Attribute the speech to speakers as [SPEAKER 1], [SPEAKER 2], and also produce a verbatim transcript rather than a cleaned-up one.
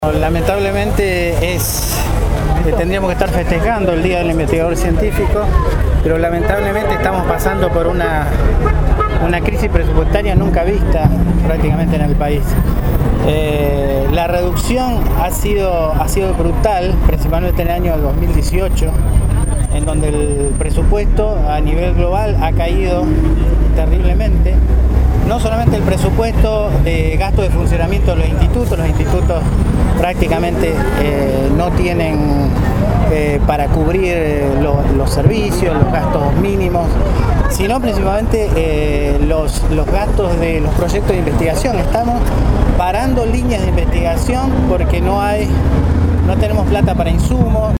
[SPEAKER 1] Lamentablemente es, eh, tendríamos que estar festejando el Día del Investigador Científico, pero lamentablemente estamos pasando por una, una crisis presupuestaria nunca vista prácticamente en el país. Eh, la reducción ha sido, ha sido brutal, principalmente en el año dos mil dieciocho, en donde el presupuesto a nivel global ha caído terriblemente. No solamente el presupuesto de gasto de funcionamiento de los institutos, los institutos prácticamente eh, no tienen eh, para cubrir eh, los, los servicios, los gastos mínimos, sino principalmente eh, los, los gastos de los proyectos de investigación. Estamos parando líneas de investigación porque no hay, no tenemos plata para insumos.